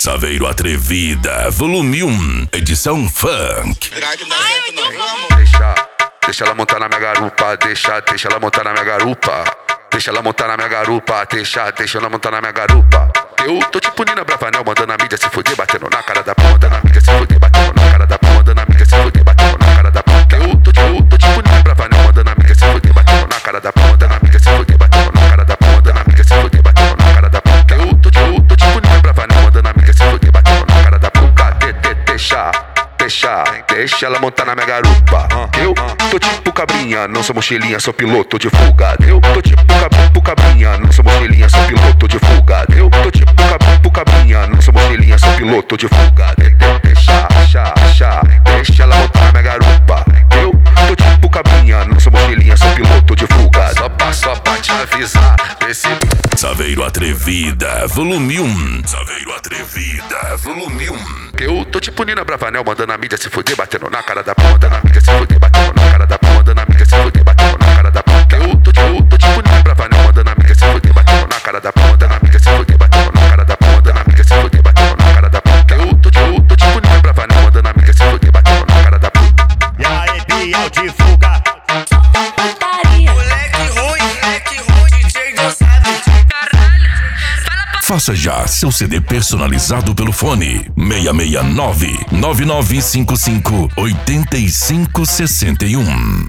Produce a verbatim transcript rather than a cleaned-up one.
Saveiro Atrevida, volume um, edição funk. Deixa, deixa ela montar na minha garupa, deixa, deixa ela montar na minha garupa. Deixa ela montar na minha garupa, deixa, deixa ela montar na minha garupa. Eu tô tipo Nina Bravanel, mandando a mídia se fuder, batendo na cara da p***, mandando a mídia se fuder, batendo na cara da p***, mandando a mídia se fuder, batendo na cara da p***. Eu tô, eu tô tipo Nina Bravanel, mandando a mídia se fuder, batendo na cara da p***, mandando a mídia se fuder, batendo na cara da p***, mandando a mídia se fuder, batendo na cara da p***. Eu tô, eu tô tipo Nina Bravanel, mandando a mídia se fuder, batendo na cara da p***. De, de, deixa, deixa, deixa ela montar na minha garupa. Eu tô tipo cabrinha, não sou mochilinha, sou piloto de fuga. Eu tô tipo cab cabrinha, não sou mochilinha, sou piloto de fuga. Eu tô tipo cab cabrinha, não sou mochilinha, sou piloto de fuga. De, de, deixa, deixa, deixa, deixa ela montar na minha garupa. Eu tô tipo cabrinha, não sou mochilinha, sou piloto de fuga. Só pra, só pra te avisar, esse Saveiro Atrevida, volume um. Saveiro Atrevida, volume um. Eu tô tipo Nina Bravanel, mandando a mídia se fuder, batendo na cara da p***, mandando a mídia se fuder, batendo na cara da p***, mandando a mídia se fuder, batendo na cara da p***. Eu tô, eu tô tipo Nina Bravanel, mandando a mídia se fuder, batendo na cara da p***, mandando a mídia se fuder, batendo na cara da p***, mandando a mídia se fuder, batendo na cara da p***. Eu tô, eu tô tipo Nina Bravanel, mandando a mídia se fuder, batendo na cara da p***. E aí, Biel de fuga. Moleque ruim, moleque ruim, D J não sabe. Caralho, fala pra... Faça já seu C D personalizado pelo fone seis seis nove, nove nove cinco cinco, oito cinco seis um.